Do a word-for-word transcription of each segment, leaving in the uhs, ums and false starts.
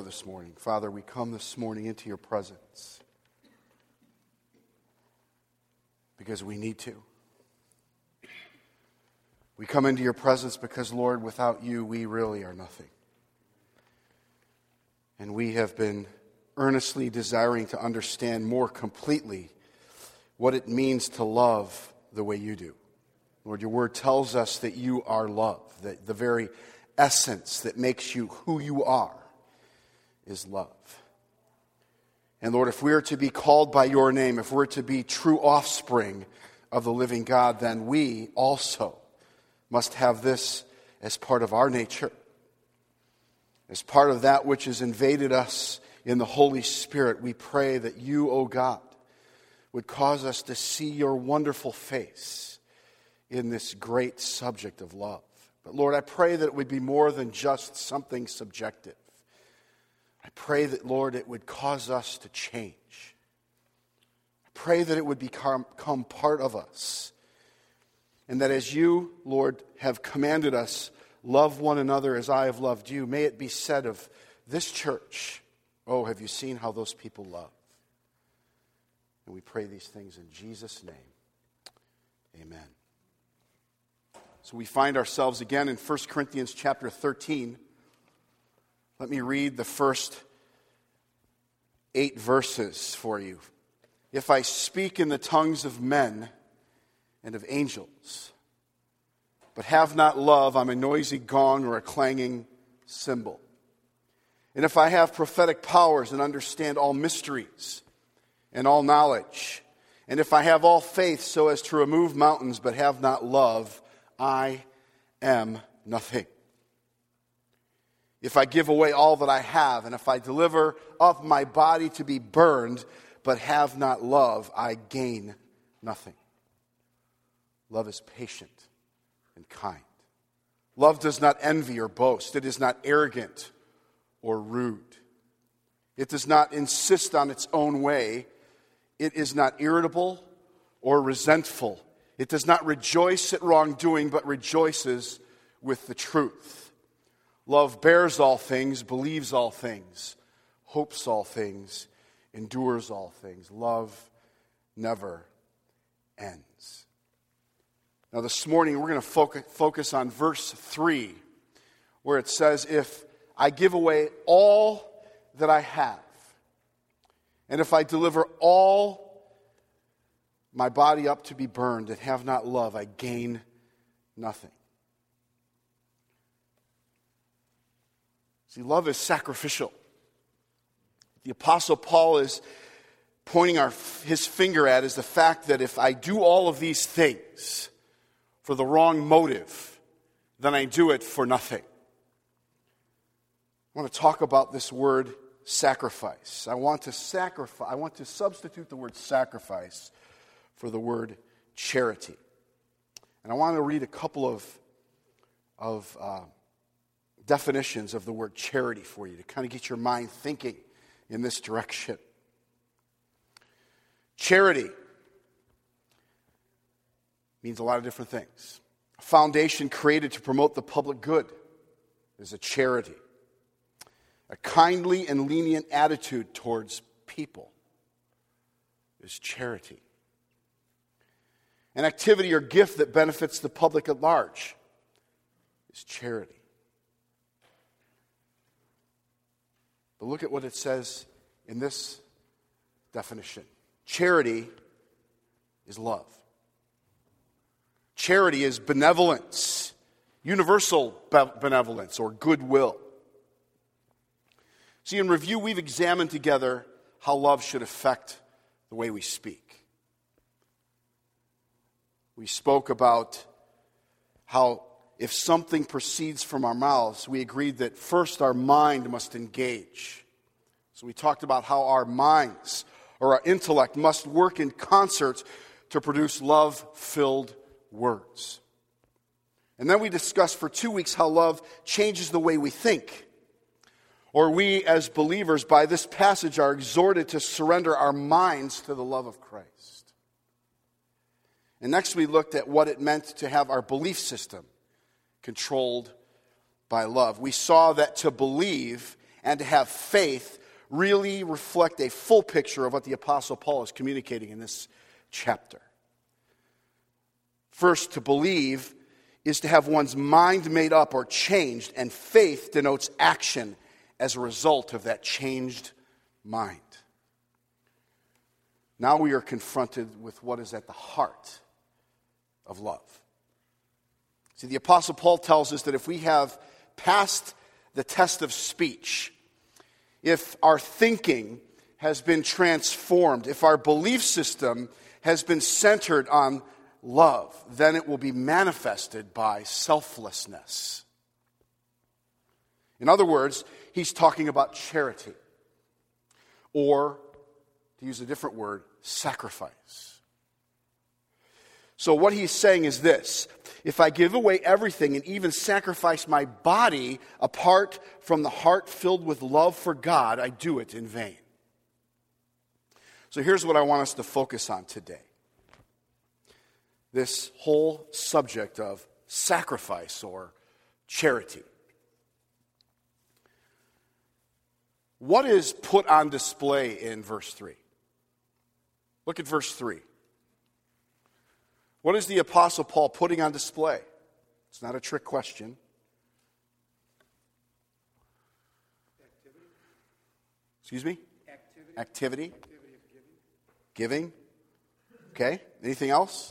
this morning. Father, we come this morning into your presence because we need to. We come into your presence because, Lord, without you, we really are nothing. And we have been earnestly desiring to understand more completely what it means to love the way you do. Lord, your word tells us that you are love, that the very essence that makes you who you are is love. And Lord, if we are to be called by your name, if we're to be true offspring of the living God, then we also must have this as part of our nature, as part of that which has invaded us in the Holy Spirit. We pray that you, O God, would cause us to see your wonderful face in this great subject of love. But Lord, I pray that it would be more than just something subjective. I pray that, Lord, it would cause us to change. I pray that it would become, become part of us. And that as you, Lord, have commanded us, love one another as I have loved you, may it be said of this church, oh, have you seen how those people love? And we pray these things in Jesus' name. Amen. So we find ourselves again in First Corinthians chapter thirteen. Let me read the first eight verses for you. If I speak in the tongues of men and of angels, but have not love, I'm a noisy gong or a clanging cymbal. And if I have prophetic powers and understand all mysteries and all knowledge, and if I have all faith so as to remove mountains, but have not love, I am nothing. If I give away all that I have, and if I deliver up my body to be burned, but have not love, I gain nothing. Love is patient and kind. Love does not envy or boast. It is not arrogant or rude. It does not insist on its own way. It is not irritable or resentful. It does not rejoice at wrongdoing, but rejoices with the truth. Love bears all things, believes all things, hopes all things, endures all things. Love never ends. Now this morning we're going to focus on verse three, where it says, if I give away all that I have, and if I deliver all my body up to be burned and have not love, I gain nothing. See, love is sacrificial. The Apostle Paul is pointing our, his finger at is the fact that if I do all of these things for the wrong motive, then I do it for nothing. I want to talk about this word sacrifice. I want to sacrifice. I want to substitute the word sacrifice for the word charity. And I want to read a couple of, of uh, definitions of the word charity for you to kind of get your mind thinking in this direction. Charity means a lot of different things. A foundation created to promote the public good is a charity. A kindly and lenient attitude towards people is charity. An activity or gift that benefits the public at large is charity. But look at what it says in this definition. Charity is love. Charity is benevolence, universal benevolence or goodwill. See, in review, we've examined together how love should affect the way we speak. We spoke about how if something proceeds from our mouths, we agreed that first our mind must engage. So we talked about how our minds or our intellect must work in concert to produce love-filled words. And then we discussed for two weeks how love changes the way we think. Or we as believers by this passage are exhorted to surrender our minds to the love of Christ. And next we looked at what it meant to have our belief system controlled by love. We saw that to believe and to have faith really reflect a full picture of what the Apostle Paul is communicating in this chapter. First, to believe is to have one's mind made up or changed, and faith denotes action as a result of that changed mind. Now we are confronted with what is at the heart of love. See, the Apostle Paul tells us that if we have passed the test of speech, if our thinking has been transformed, if our belief system has been centered on love, then it will be manifested by selflessness. In other words, he's talking about charity, or, to use a different word, sacrifice. So what he's saying is this: if I give away everything and even sacrifice my body apart from the heart filled with love for God, I do it in vain. So here's what I want us to focus on today. This whole subject of sacrifice or charity. What is put on display in verse three? Look at verse three. What is the Apostle Paul putting on display? It's not a trick question. Activity. Excuse me? Activity. Activity. Activity of giving. Giving. Okay. Anything else?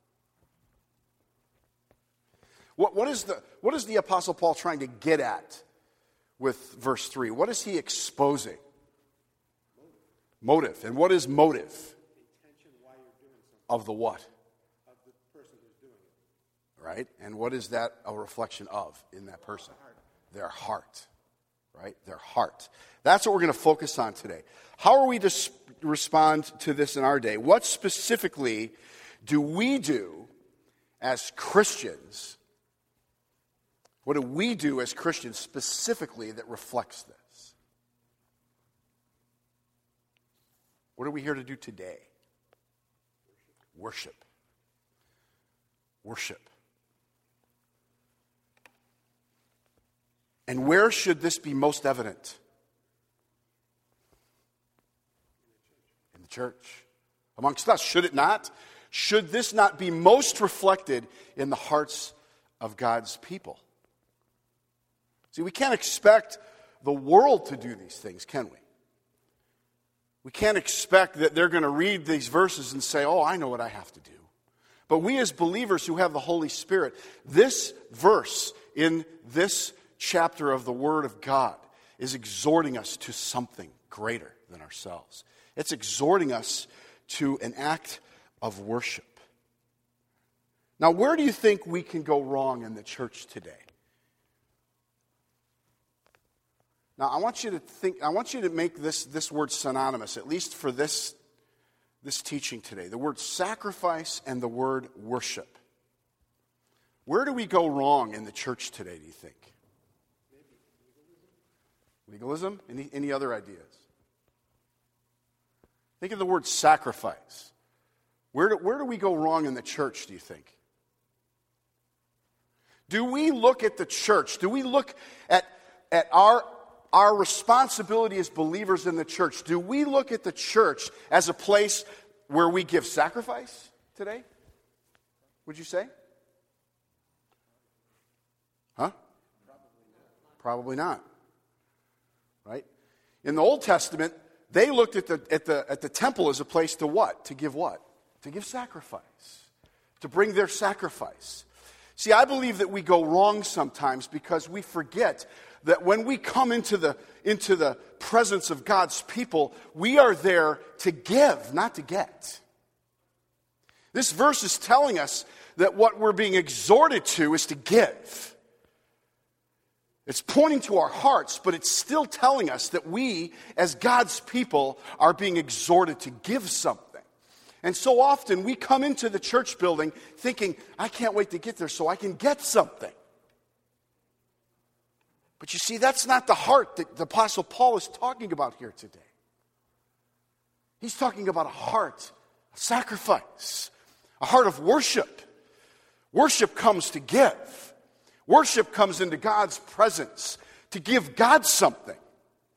What, what, is the, what is the Apostle Paul trying to get at with verse three? What is he exposing? Motive. Motive. And what is motive? Intention why you're doing something. Of the what? Of the person who's doing it. Right? And what is that a reflection of in that person? Heart. Their heart. Right? Their heart. That's what we're going to focus on today. How are we to sp- respond to this in our day? What specifically do we do as Christians? What do we do as Christians specifically that reflects this? What are we here to do today? Worship. Worship. And where should this be most evident? In the church. Amongst us, should it not? Should this not be most reflected in the hearts of God's people? See, we can't expect the world to do these things, can we? We can't expect that they're going to read these verses and say, oh, I know what I have to do. But we as believers who have the Holy Spirit, this verse in this chapter of the Word of God is exhorting us to something greater than ourselves. It's exhorting us to an act of worship. Now, where do you think we can go wrong in the church today? Now, I want you to think, I want you to make this, this word synonymous, at least for this, this teaching today. The word sacrifice and the word worship. Where do we go wrong in the church today, do you think? Legalism? Any, any other ideas? Think of the word sacrifice. Where do, where do we go wrong in the church, do you think? Do we look at the church? Do we look at, at our Our responsibility as believers in the church? Do we look at the church as a place where we give sacrifice today? Would you say? Huh? Probably not. Right? In the Old Testament, they looked at the at the at the temple as a place to what? To give what? To give sacrifice. To bring their sacrifice. See, I believe that we go wrong sometimes because we forget that when we come into the, into the presence of God's people, we are there to give, not to get. This verse is telling us that what we're being exhorted to is to give. It's pointing to our hearts, but it's still telling us that we, as God's people, are being exhorted to give something. And so often we come into the church building thinking, I can't wait to get there so I can get something. But you see, that's not the heart that the Apostle Paul is talking about here today. He's talking about a heart of sacrifice, a heart of worship. Worship comes to give. Worship comes into God's presence to give God something.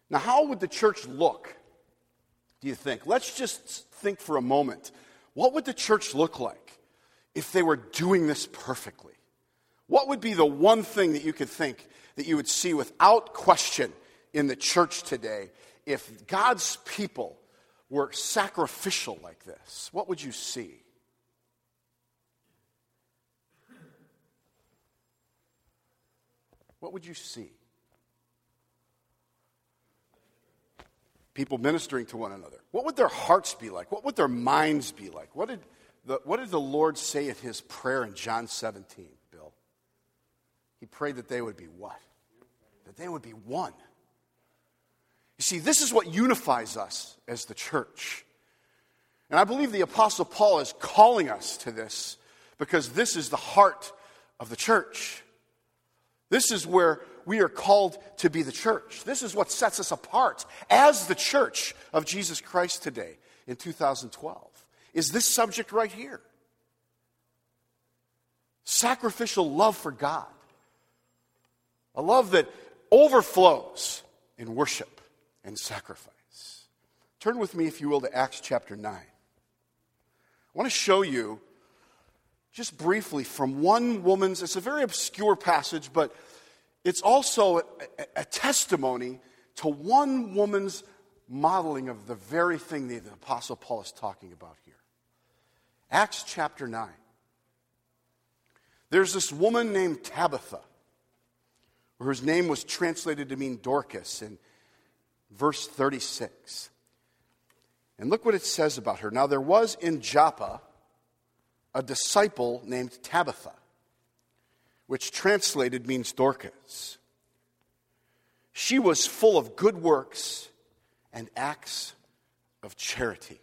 Now, how would the church look, do you think? Let's just think for a moment. What would the church look like if they were doing this perfectly? What would be the one thing that you could think that you would see without question in the church today if God's people were sacrificial like this? What would you see? What would you see? People ministering to one another. What would their hearts be like? What would their minds be like? What did the, what did the Lord say in his prayer in John seventeen, Bill? He prayed that they would be what? That they would be one. You see, this is what unifies us as the church. And I believe the Apostle Paul is calling us to this because this is the heart of the church. This is where we are called to be the church. This is what sets us apart as the church of Jesus Christ today in two thousand twelve. Is this subject right here. Sacrificial love for God. A love that overflows in worship and sacrifice. Turn with me, if you will, to Acts chapter nine. I want to show you just briefly from one woman's, it's a very obscure passage, but it's also a, a, a testimony to one woman's modeling of the very thing that the Apostle Paul is talking about here. Acts chapter nine. There's this woman named Tabitha, whose name was translated to mean Dorcas in verse thirty-six. And look what it says about her. Now there was in Joppa a disciple named Tabitha, which translated means Dorcas. She was full of good works and acts of charity.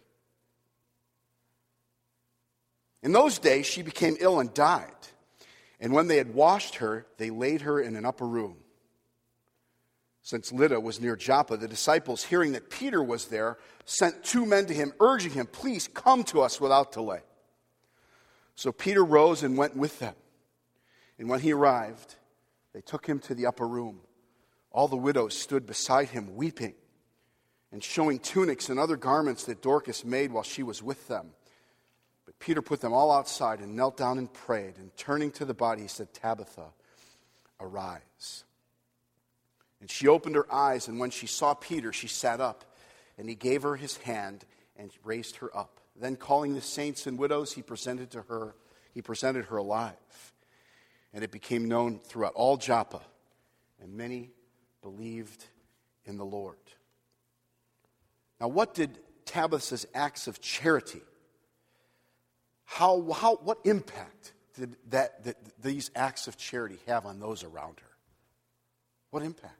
In those days she became ill and died. And when they had washed her, they laid her in an upper room. Since Lydda was near Joppa, the disciples, hearing that Peter was there, sent two men to him, urging him, "Please come to us without delay." So Peter rose and went with them. And when he arrived, they took him to the upper room. All the widows stood beside him, weeping, and showing tunics and other garments that Dorcas made while she was with them. But Peter put them all outside and knelt down and prayed. And turning to the body, he said, "Tabitha, arise." And she opened her eyes, and when she saw Peter, she sat up. And he gave her his hand and raised her up. Then calling the saints and widows, he presented to her, he presented her alive. And it became known throughout all Joppa, and many believed in the Lord. Now, what did Tabitha's acts of charity, how, how what impact did that, that these acts of charity have on those around her? What impact?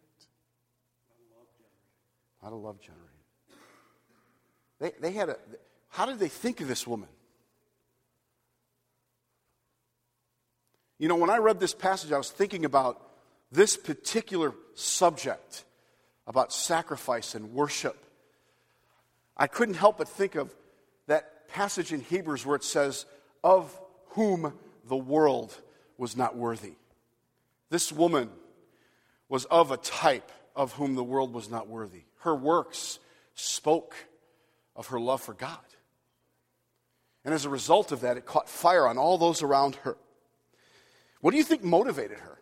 A lot of love generated. They, they had a, how did they think of this woman? You know, when I read this passage, I was thinking about this particular subject, about sacrifice and worship. I couldn't help but think of that passage in Hebrews where it says, "Of whom the world was not worthy." This woman was of a type of whom the world was not worthy. Her works spoke of her love for God. And as a result of that, it caught fire on all those around her. What do you think motivated her?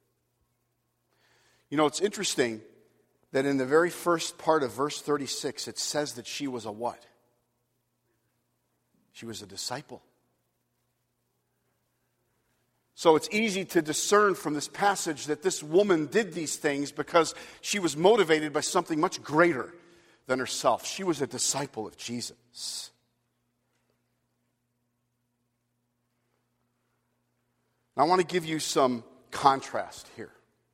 You know, it's interesting that in the very first part of verse thirty-six, it says that she was a what? She was a disciple. So it's easy to discern from this passage that this woman did these things because she was motivated by something much greater than herself. She was a disciple of Jesus. Now, I want to give you some contrast here.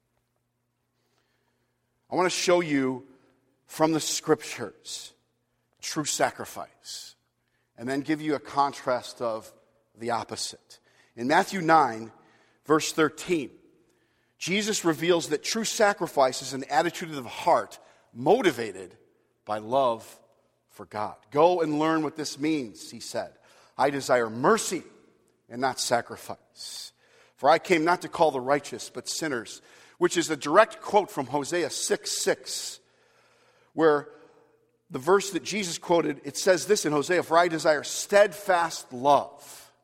I want to show you from the scriptures true sacrifice, and then give you a contrast of the opposite. In Matthew nine, verse thirteen, Jesus reveals that true sacrifice is an attitude of the heart motivated by love for God. "Go and learn what this means," he said. "I desire mercy and not sacrifice. For I came not to call the righteous, but sinners," which is a direct quote from Hosea six six. where the verse that Jesus quoted, it says this in Hosea, "For I desire steadfast love."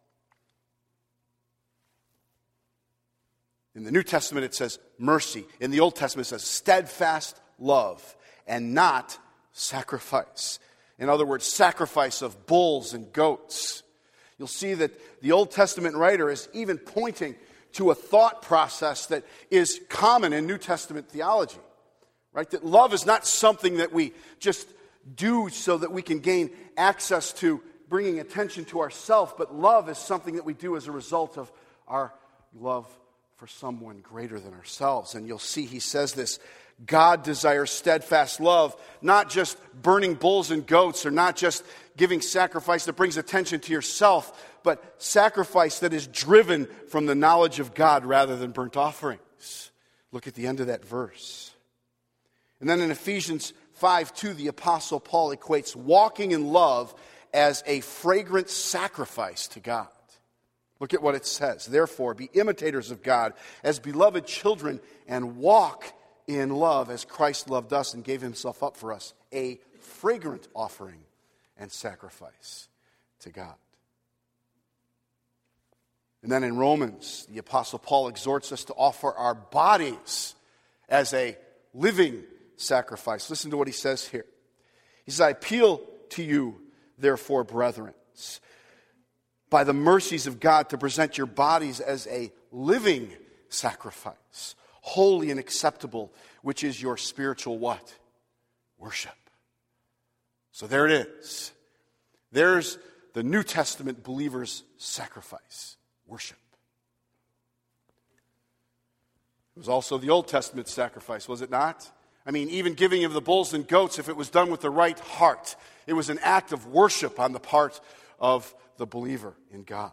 In the New Testament it says mercy. In the Old Testament it says steadfast love and not sacrifice. In other words, sacrifice of bulls and goats. You'll see that the Old Testament writer is even pointing to a thought process that is common in New Testament theology. Right? That love is not something that we just do so that we can gain access to bringing attention to ourselves, but love is something that we do as a result of our love for someone greater than ourselves. And you'll see he says this, God desires steadfast love, not just burning bulls and goats, or not just giving sacrifice that brings attention to yourself, but sacrifice that is driven from the knowledge of God rather than burnt offerings. Look at the end of that verse. And then in Ephesians five two, the Apostle Paul equates walking in love as a fragrant sacrifice to God. Look at what it says. Therefore, be imitators of God as beloved children and walk in love as Christ loved us and gave himself up for us, a fragrant offering and sacrifice to God. And then in Romans, the Apostle Paul exhorts us to offer our bodies as a living sacrifice. Listen to what he says here. He says, I appeal to you, therefore, brethren, by the mercies of God, to present your bodies as a living sacrifice, holy and acceptable, which is your spiritual what? Worship. So there it is. There's the New Testament believer's sacrifice, worship. It was also the Old Testament sacrifice, was it not? I mean, even giving of the bulls and goats, if it was done with the right heart, it was an act of worship on the part of the believer in God.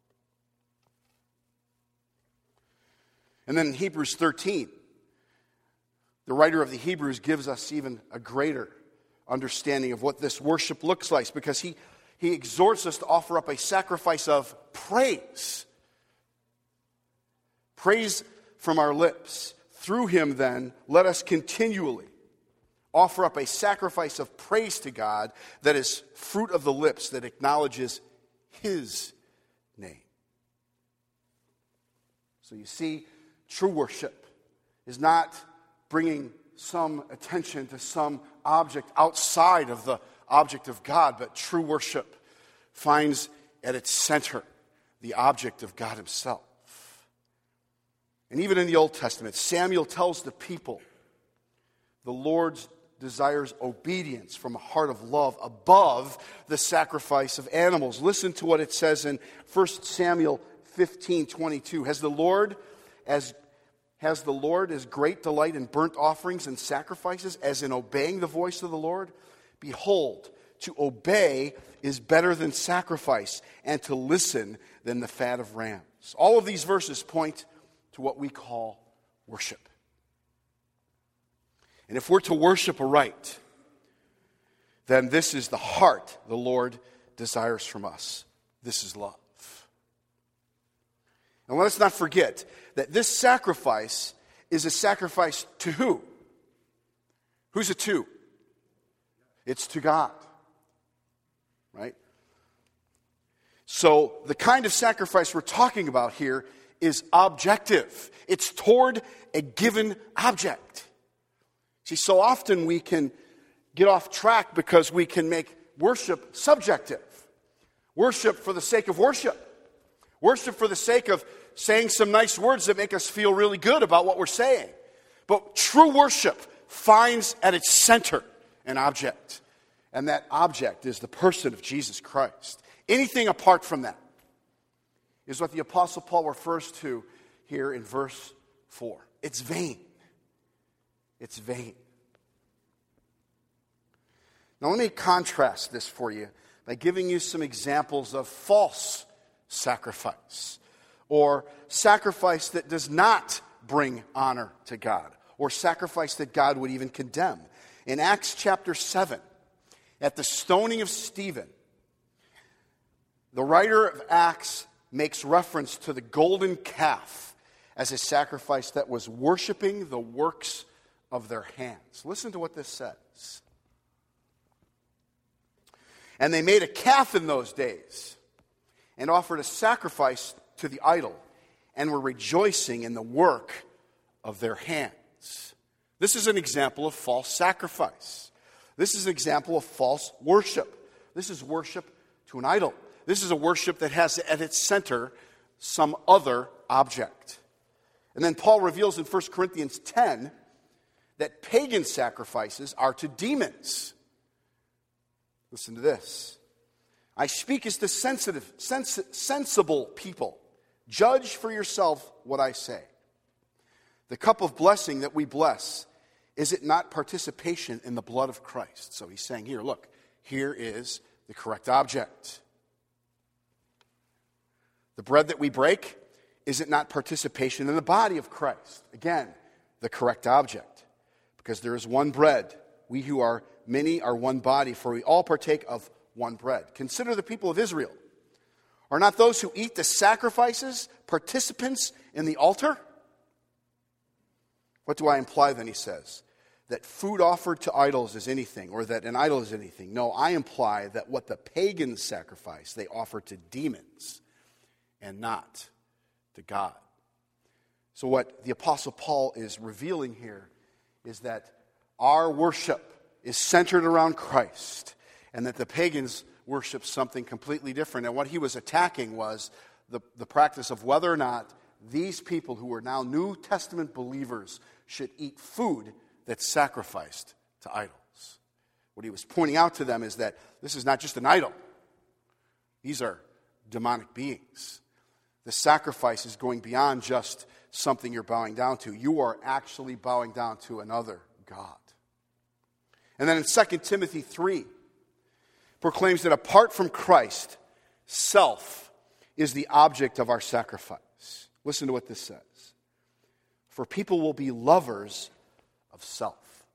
And then in Hebrews thirteen, the writer of the Hebrews gives us even a greater understanding of what this worship looks like, because he, he exhorts us to offer up a sacrifice of praise. Praise from our lips. Through him, then, let us continually offer up a sacrifice of praise to God that is fruit of the lips that acknowledges his name. So you see, true worship is not bringing some attention to some object outside of the object of God, but true worship finds at its center the object of God himself. And even in the Old Testament, Samuel tells the people, the Lord desires obedience from a heart of love above the sacrifice of animals. Listen to what it says in First Samuel fifteen twenty-two. Has the Lord as has the Lord as great delight in burnt offerings and sacrifices as in obeying the voice of the Lord? Behold, to obey is better than sacrifice, and to listen than the fat of rams. All of these verses point to what we call worship. And if we're to worship aright, then this is the heart the Lord desires from us. This is love. And let us not forget that this sacrifice is a sacrifice to who? Who's it to? It's to God. Right? So the kind of sacrifice we're talking about here is objective. It's toward a given object. See, so often we can get off track because we can make worship subjective. Worship for the sake of worship. Worship for the sake of saying some nice words that make us feel really good about what we're saying. But true worship finds at its center an object. And that object is the person of Jesus Christ. Anything apart from that is what the Apostle Paul refers to here in verse four. It's vain. It's vain. Now let me contrast this for you by giving you some examples of false sacrifice, or sacrifice that does not bring honor to God, or sacrifice that God would even condemn. In Acts chapter seven, at the stoning of Stephen, the writer of Acts makes reference to the golden calf as a sacrifice that was worshiping the works of their hands. Listen to what this says. And they made a calf in those days and offered a sacrifice to the idol and were rejoicing in the work of their hands. This is an example of false sacrifice. This is an example of false worship. This is worship to an idol. This is a worship that has at its center some other object. And then Paul reveals in First Corinthians ten that pagan sacrifices are to demons. Listen to this. I speak as to sensitive, sens- sensible people. Judge for yourself what I say. The cup of blessing that we bless, is it not participation in the blood of Christ? So he's saying here, look, here is the correct object. The bread that we break, is it not participation in the body of Christ? Again, the correct object. Because there is one bread. We who are many are one body, for we all partake of one bread. Consider the people of Israel. Are not those who eat the sacrifices participants in the altar? What do I imply then, he says? That food offered to idols is anything, or that an idol is anything. No, I imply that what the pagans sacrifice, they offer to demons and not to God. So what the Apostle Paul is revealing here is that our worship is centered around Christ, and that the pagans worship something completely different. And what he was attacking was the, the practice of whether or not these people who are now New Testament believers should eat food that's sacrificed to idols. What he was pointing out to them is that this is not just an idol. These are demonic beings. The sacrifice is going beyond just something you're bowing down to. You are actually bowing down to another God. And then in Second Timothy three, proclaims that apart from Christ, self is the object of our sacrifice. Listen to what this says. For people will be lovers of self,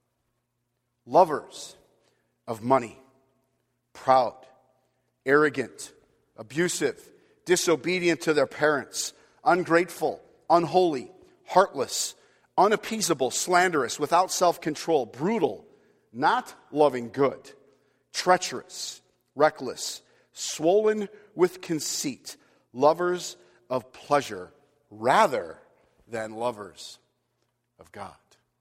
lovers of money, proud, arrogant, abusive, disobedient to their parents, ungrateful, unholy, heartless, unappeasable, slanderous, without self-control, brutal, not loving good, treacherous, reckless, swollen with conceit, lovers of pleasure rather than lovers of God.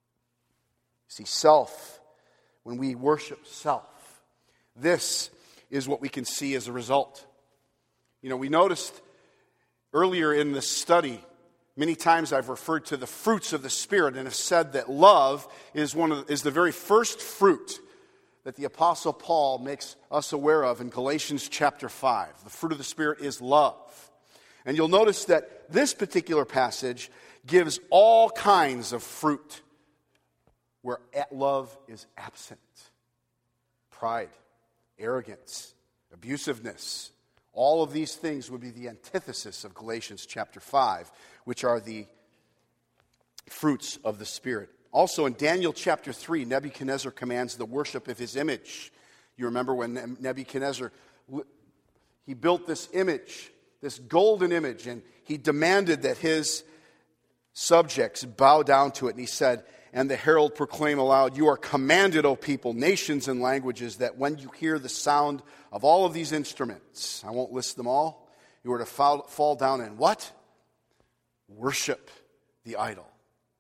See, self, when we worship self, this is what we can see as a result. You know, we noticed earlier in this study, many times I've referred to the fruits of the Spirit and have said that love is one of is the very first fruit that the Apostle Paul makes us aware of in Galatians chapter five. The fruit of the Spirit is love. And you'll notice that this particular passage gives all kinds of fruit where love is absent. Pride, arrogance, abusiveness. All of these things would be the antithesis of Galatians chapter five, which are the fruits of the Spirit. Also in Daniel chapter three, Nebuchadnezzar commands the worship of his image. You remember when Nebuchadnezzar, he built this image, this golden image, and he demanded that his subjects bow down to it. And he said, and the herald proclaim aloud, you are commanded, O people, nations and languages, that when you hear the sound of all of these instruments, I won't list them all, you are to fall, fall down and what? Worship the idol.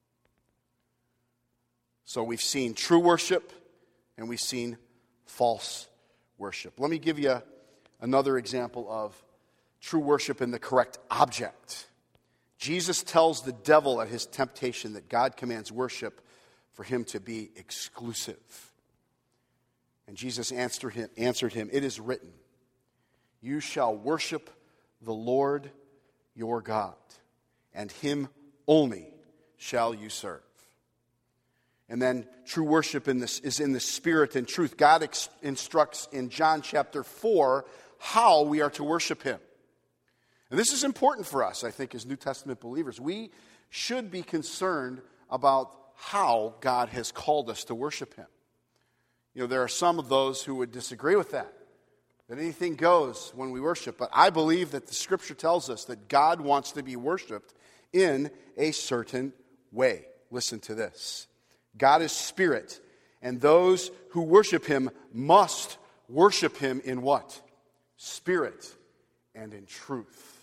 So we've seen true worship and we've seen false worship. Let me give you another example of true worship in the correct object. Jesus tells the devil at his temptation that God commands worship for him to be exclusive. And Jesus answered him, answered him, it is written, you shall worship the Lord your God, and him only shall you serve. And then true worship in this is in the spirit and truth. God ex- instructs in John chapter four how we are to worship him. And this is important for us, I think, as New Testament believers. We should be concerned about how God has called us to worship him. You know, there are some of those who would disagree with that, that anything goes when we worship. But I believe that the Scripture tells us that God wants to be worshiped in a certain way. Listen to this. God is spirit, and those who worship him must worship him in what? Spirit and in truth.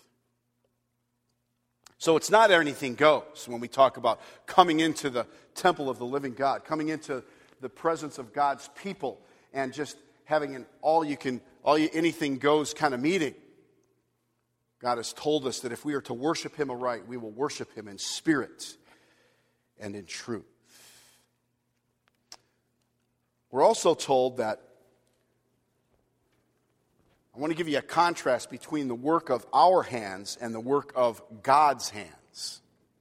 So it's not anything goes when we talk about coming into the temple of the living God, coming into the presence of God's people and just having an all you can, all you, anything goes kind of meeting. God has told us that if we are to worship him aright, we will worship him in spirit and in truth. We're also told that, I want to give you a contrast between the work of our hands and the work of God's hands.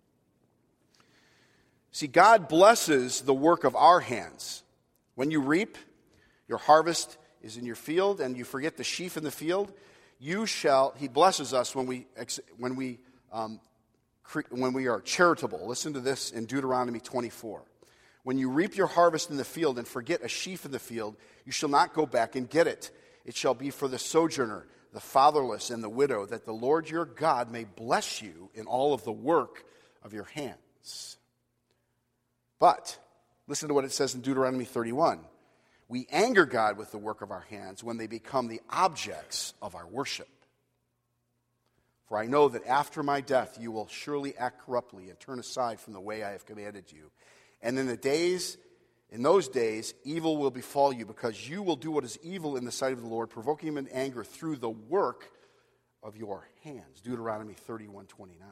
See, God blesses the work of our hands. When you reap, your harvest is in your field, and you forget the sheaf in the field, you shall, he blesses us when we, when we, um, when we are charitable. Listen to this in Deuteronomy twenty-four. When you reap your harvest in the field and forget a sheaf in the field, you shall not go back and get it. It shall be for the sojourner, the fatherless, and the widow, that the Lord your God may bless you in all of the work of your hands. But, listen to what it says in Deuteronomy thirty-one. We anger God with the work of our hands when they become the objects of our worship. For I know that after my death you will surely act corruptly and turn aside from the way I have commanded you. And in the days, in those days, evil will befall you, because you will do what is evil in the sight of the Lord, provoking him in anger through the work of your hands. Deuteronomy thirty-one twenty-nine.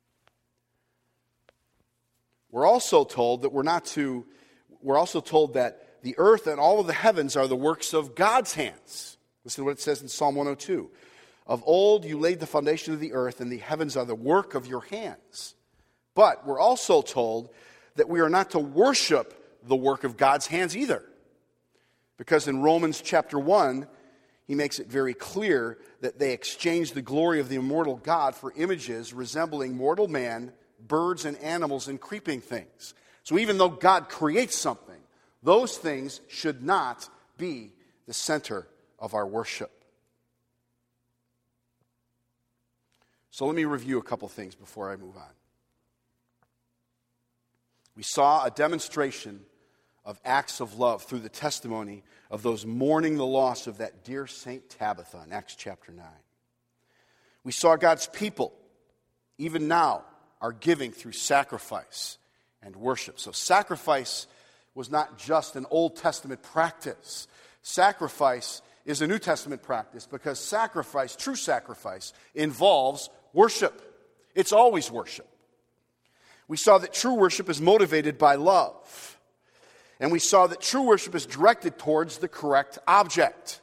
We're also told that we're not to, we're also told that the earth and all of the heavens are the works of God's hands. Listen to what it says in Psalm one oh two. Of old you laid the foundation of the earth, and the heavens are the work of your hands. But we're also told that we are not to worship the work of God's hands either. Because in Romans chapter one, he makes it very clear that they exchanged the glory of the immortal God for images resembling mortal man, birds and animals and creeping things. So even though God creates something, those things should not be the center of our worship. So let me review a couple things before I move on. We saw a demonstration of acts of love through the testimony of those mourning the loss of that dear Saint Tabitha in Acts chapter nine. We saw God's people, even now, are giving through sacrifice and worship. So sacrifice was not just an Old Testament practice. Sacrifice is a New Testament practice, because sacrifice, true sacrifice, involves worship. It's always worship. We saw that true worship is motivated by love. And we saw that true worship is directed towards the correct object.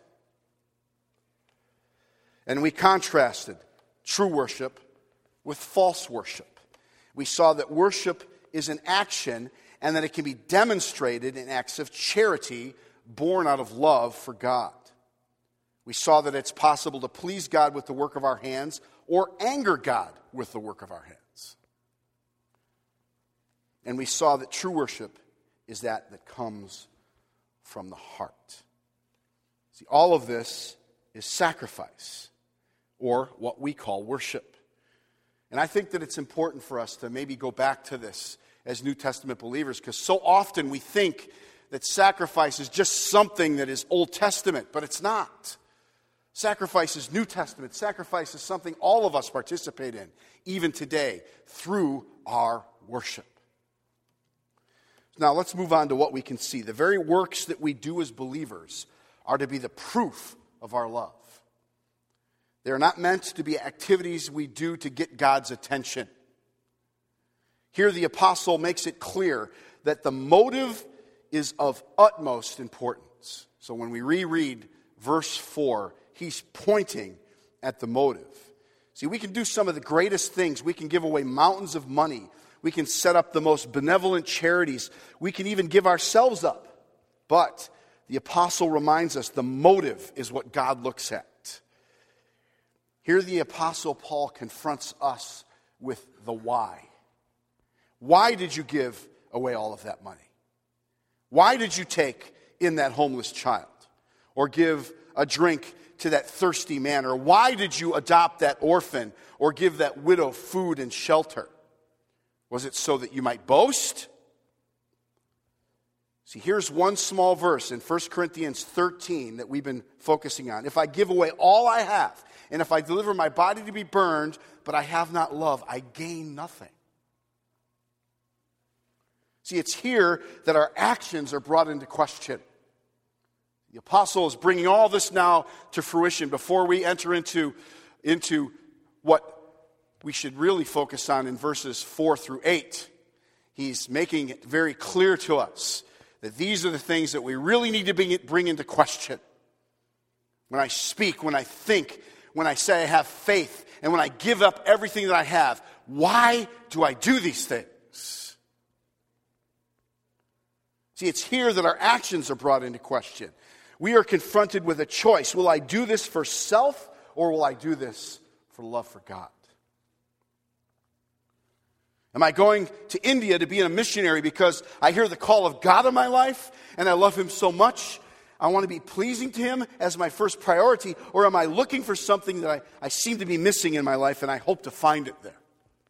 And we contrasted true worship with false worship. We saw that worship is an action and that it can be demonstrated in acts of charity born out of love for God. We saw that it's possible to please God with the work of our hands or anger God with the work of our hands. And we saw that true worship is that that comes from the heart. See, all of this is sacrifice, or what we call worship. And I think that it's important for us to maybe go back to this as New Testament believers, because so often we think that sacrifice is just something that is Old Testament, but it's not. Sacrifice is New Testament. Sacrifice is something all of us participate in, even today, through our worship. Now let's move on to what we can see. The very works that we do as believers are to be the proof of our love. They are not meant to be activities we do to get God's attention. Here the apostle makes it clear that the motive is of utmost importance. So when we reread verse four, he's pointing at the motive. See, we can do some of the greatest things. We can give away mountains of money. We can set up the most benevolent charities. We can even give ourselves up. But the apostle reminds us the motive is what God looks at. Here the apostle Paul confronts us with the why. Why did you give away all of that money? Why did you take in that homeless child? Or give a drink to that thirsty man? Or why did you adopt that orphan? Or give that widow food and shelter? Was it so that you might boast? See, here's one small verse in First Corinthians thirteen that we've been focusing on. If I give away all I have, and if I deliver my body to be burned, but I have not love, I gain nothing. See, it's here that our actions are brought into question. The apostle is bringing all this now to fruition before we enter into, into what we should really focus on in verses four through eight. He's making it very clear to us that these are the things that we really need to bring into question. When I speak, when I think, when I say I have faith, and when I give up everything that I have, why do I do these things? See, it's here that our actions are brought into question. We are confronted with a choice. Will I do this for self, or will I do this for love for God? Am I going to India to be a missionary because I hear the call of God in my life and I love Him so much? I want to be pleasing to Him as my first priority, or am I looking for something that I, I seem to be missing in my life and I hope to find it there?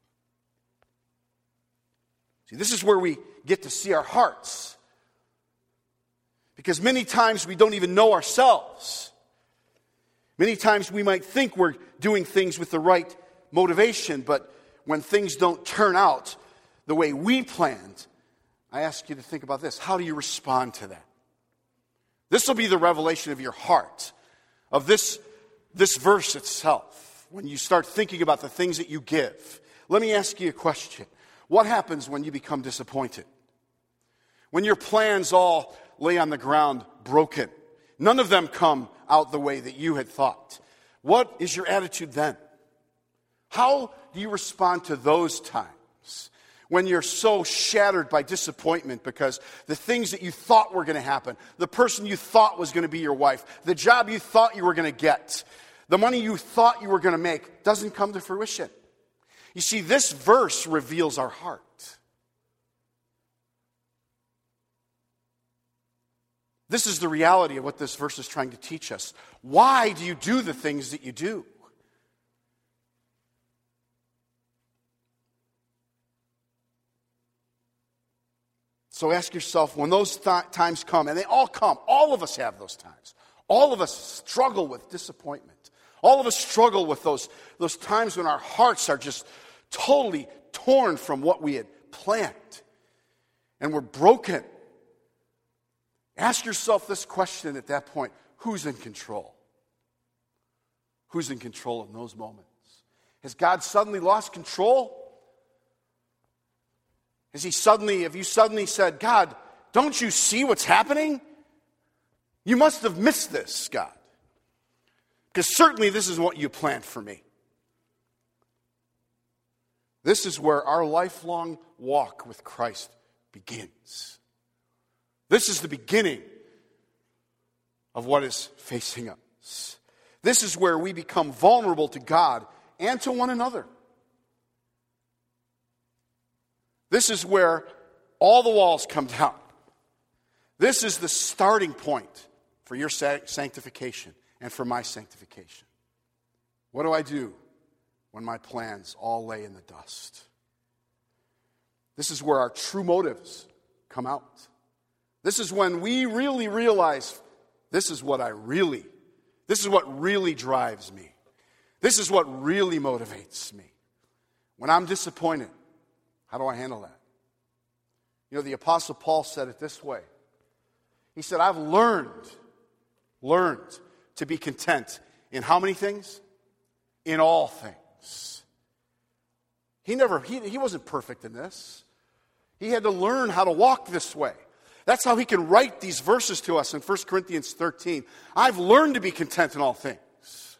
See, this is where we get to see our hearts. Because many times we don't even know ourselves. Many times we might think we're doing things with the right motivation, but when things don't turn out the way we planned, I ask you to think about this. How do you respond to that? This will be the revelation of your heart, of this, this verse itself, when you start thinking about the things that you give. Let me ask you a question. What happens when you become disappointed? When your plans all lay on the ground broken, none of them come out the way that you had thought. What is your attitude then? How do you respond to those times when you're so shattered by disappointment because the things that you thought were going to happen, the person you thought was going to be your wife, the job you thought you were going to get, the money you thought you were going to make doesn't come to fruition? You see, this verse reveals our heart. This is the reality of what this verse is trying to teach us. Why do you do the things that you do? So ask yourself, when those th- times come, and they all come, all of us have those times. All of us struggle with disappointment. All of us struggle with those, those times when our hearts are just totally torn from what we had planned. And we're broken. Ask yourself this question at that point. Who's in control? Who's in control in those moments? Has God suddenly lost control? Has he suddenly, have you suddenly said, God, don't you see what's happening? You must have missed this, God. Because certainly this is what you planned for me. This is where our lifelong walk with Christ begins. This is the beginning of what is facing us. This is where we become vulnerable to God and to one another. This is where all the walls come down. This is the starting point for your sanctification and for my sanctification. What do I do when my plans all lay in the dust? This is where our true motives come out. This is when we really realize this is what I really, this is what really drives me. This is what really motivates me. When I'm disappointed, how do I handle that? You know, the Apostle Paul said it this way. He said, I've learned, learned to be content in how many things? In all things. He never, he, he wasn't perfect in this. He had to learn how to walk this way. That's how he can write these verses to us in First Corinthians thirteen. I've learned to be content in all things.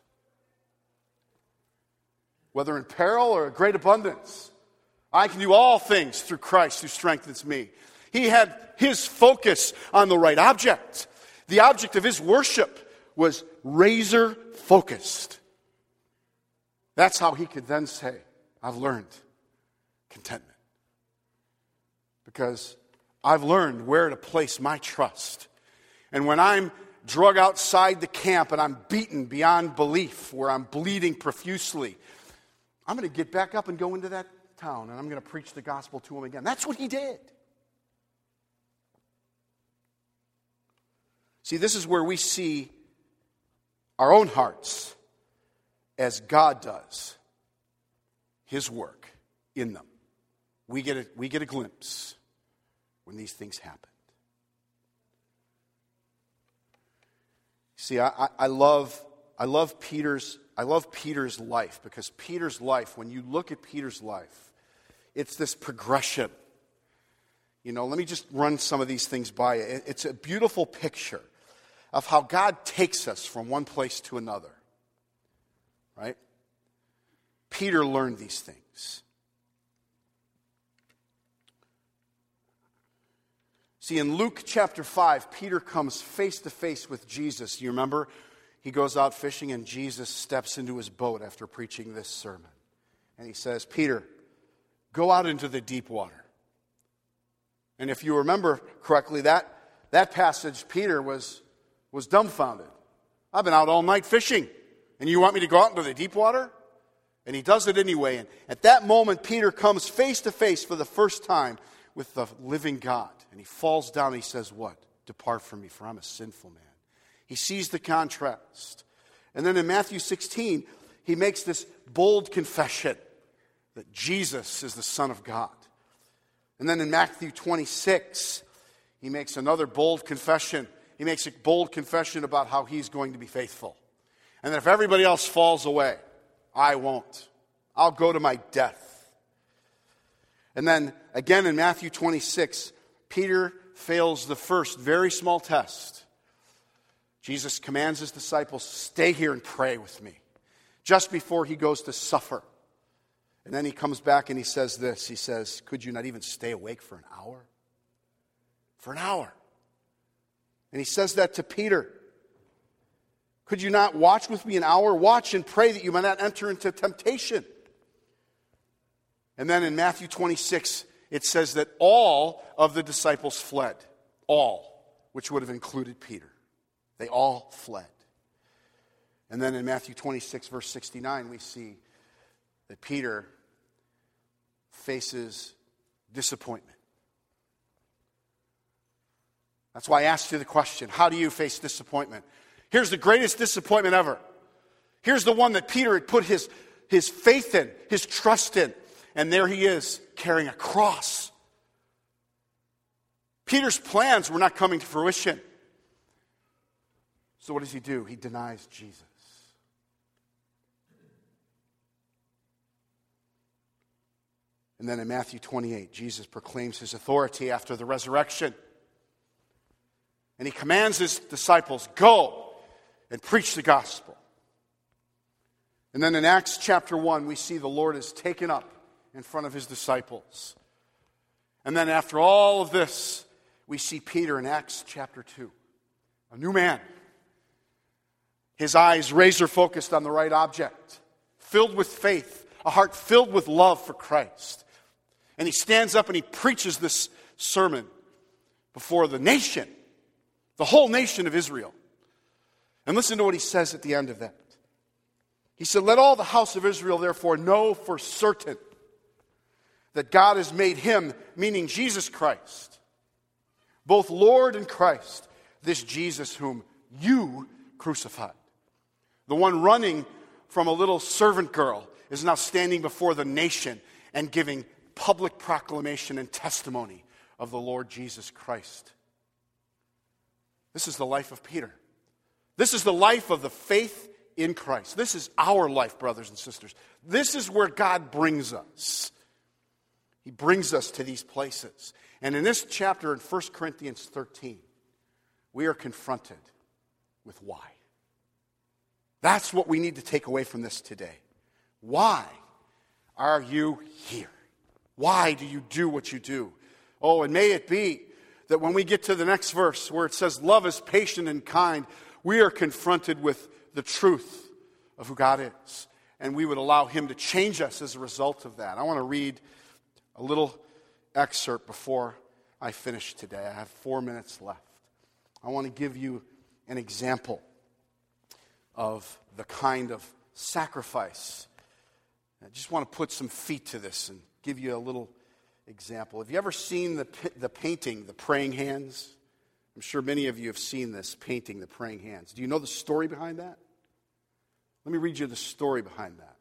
Whether in peril or great abundance, I can do all things through Christ who strengthens me. He had his focus on the right object. The object of his worship was razor focused. That's how he could then say, I've learned contentment. Because I've learned where to place my trust. And when I'm drug outside the camp and I'm beaten beyond belief, where I'm bleeding profusely, I'm going to get back up and go into that town and I'm going to preach the gospel to them again. That's what he did. See, this is where we see our own hearts as God does His work in them. We get a, we get a glimpse when these things happen. See, I, I love I love Peter's I love Peter's life, because Peter's life, when you look at Peter's life, it's this progression. You know, let me just run some of these things by you. It's a beautiful picture of how God takes us from one place to another. Right? Peter learned these things. See, in Luke chapter five, Peter comes face to face with Jesus. You remember? He goes out fishing and Jesus steps into his boat after preaching this sermon. And he says, Peter, go out into the deep water. And if you remember correctly, that, that passage, Peter was, was dumbfounded. I've been out all night fishing, and you want me to go out into the deep water? And he does it anyway. And at that moment, Peter comes face to face for the first time with the living God. And he falls down and he says, what? Depart from me, for I'm a sinful man. He sees the contrast. And then in Matthew sixteen, he makes this bold confession that Jesus is the Son of God. And then in Matthew twenty-six, he makes another bold confession. He makes a bold confession about how he's going to be faithful. And that if everybody else falls away, I won't. I'll go to my death. And then again in Matthew twenty-six, Peter fails the first very small test. Jesus commands his disciples, stay here and pray with me, just before he goes to suffer. And then he comes back and he says this. He says, could you not even stay awake for an hour? For an hour. And he says that to Peter. Could you not watch with me an hour? Watch and pray that you might not enter into temptation. And then in Matthew twenty-six, it says that all of the disciples fled. All, which would have included Peter. They all fled. And then in Matthew twenty-six, verse sixty-nine, we see that Peter faces disappointment. That's why I asked you the question, how do you face disappointment? Here's the greatest disappointment ever. Here's the one that Peter had put his, his faith in, his trust in. And there he is, carrying a cross. Peter's plans were not coming to fruition. So what does he do? He denies Jesus. And then in Matthew twenty-eight, Jesus proclaims his authority after the resurrection. And he commands his disciples, go and preach the gospel. And then in Acts chapter one, we see the Lord is taken up in front of his disciples. And then after all of this, we see Peter in Acts chapter two, a new man. His eyes razor focused on the right object, filled with faith, a heart filled with love for Christ. And he stands up and he preaches this sermon before the nation, the whole nation of Israel. And listen to what he says at the end of that. He said, let all the house of Israel therefore know for certain that God has made him, meaning Jesus Christ, both Lord and Christ, this Jesus whom you crucified. The one running from a little servant girl is now standing before the nation and giving public proclamation and testimony of the Lord Jesus Christ. This is the life of Peter. This is the life of the faith in Christ. This is our life, brothers and sisters. This is where God brings us. He brings us to these places. And in this chapter in First Corinthians thirteen, we are confronted with why. That's what we need to take away from this today. Why are you here? Why do you do what you do? Oh, and may it be that when we get to the next verse where it says, love is patient and kind, we are confronted with the truth of who God is. And we would allow him to change us as a result of that. I want to read a little excerpt before I finish today. I have four minutes left. I want to give you an example of the kind of sacrifice. I just want to put some feet to this and give you a little example. Have you ever seen the the painting, The Praying Hands, I'm sure many of you have seen this painting, The Praying Hands. Do you know the story behind that? Let me read you the story behind that.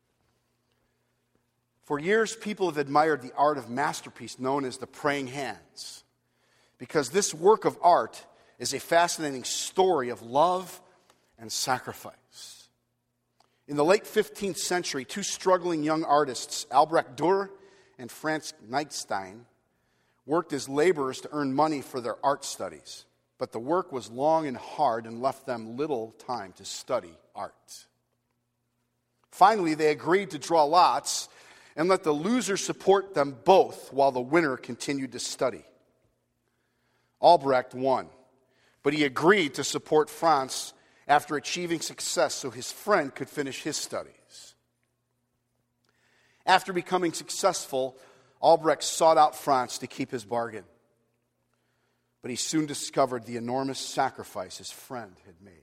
For years, people have admired the art of masterpiece known as the praying hands, because this work of art is a fascinating story of love and sacrifice. In the late fifteenth century, two struggling young artists, Albrecht Dürer and Franz Nigtstein, worked as laborers to earn money for their art studies. But the work was long and hard and left them little time to study art. Finally, they agreed to draw lots and let the loser support them both while the winner continued to study. Albrecht won, but he agreed to support Franz after achieving success so his friend could finish his studies. After becoming successful, Albrecht sought out Franz to keep his bargain, but he soon discovered the enormous sacrifice his friend had made.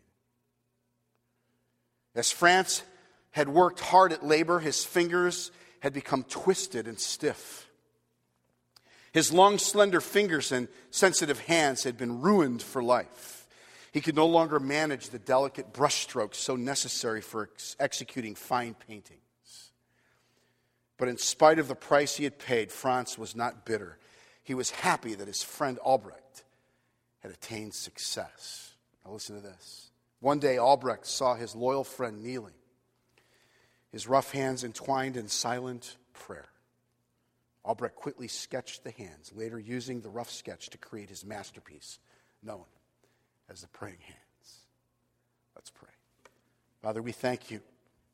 As Franz had worked hard at labor, his fingers had become twisted and stiff. His long, slender fingers and sensitive hands had been ruined for life. He could no longer manage the delicate brushstrokes so necessary for ex- executing fine paintings. But in spite of the price he had paid, Franz was not bitter. He was happy that his friend Albrecht had attained success. Now listen to this. One day, Albrecht saw his loyal friend kneeling, his rough hands entwined in silent prayer. Albrecht quickly sketched the hands, later using the rough sketch to create his masterpiece, known as the Praying Hands. Let's pray. Father, we thank you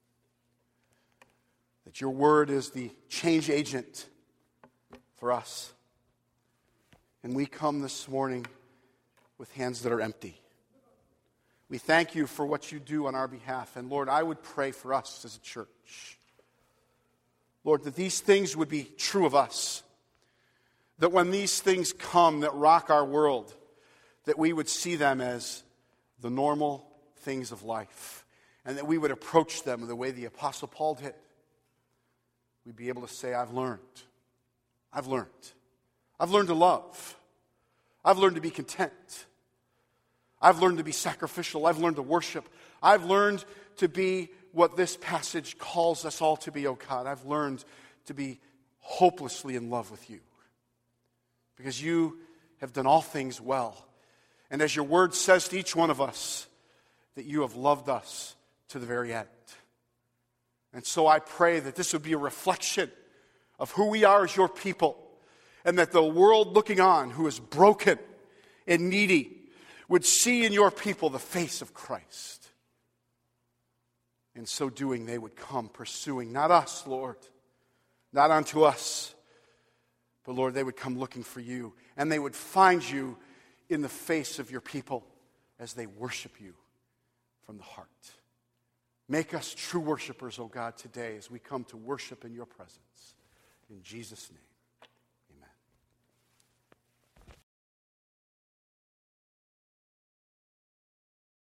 that your word is the change agent for us. And we come this morning with hands that are empty. We thank you for what you do on our behalf. And Lord, I would pray for us as a church. Lord, that these things would be true of us. That when these things come that rock our world, that we would see them as the normal things of life. And that we would approach them the way the Apostle Paul did. We'd be able to say, I've learned. I've learned. I've learned to love. I've learned to be content. I've learned to be sacrificial. I've learned to worship. I've learned to be what this passage calls us all to be, oh God. I've learned to be hopelessly in love with you. Because you have done all things well. And as your word says to each one of us, that you have loved us to the very end. And so I pray that this would be a reflection of who we are as your people. And that the world looking on, who is broken and needy, would see in your people the face of Christ. In so doing, they would come pursuing, not us, Lord, not unto us, but Lord, they would come looking for you, and they would find you in the face of your people as they worship you from the heart. Make us true worshipers, O God, today as we come to worship in your presence. In Jesus' name.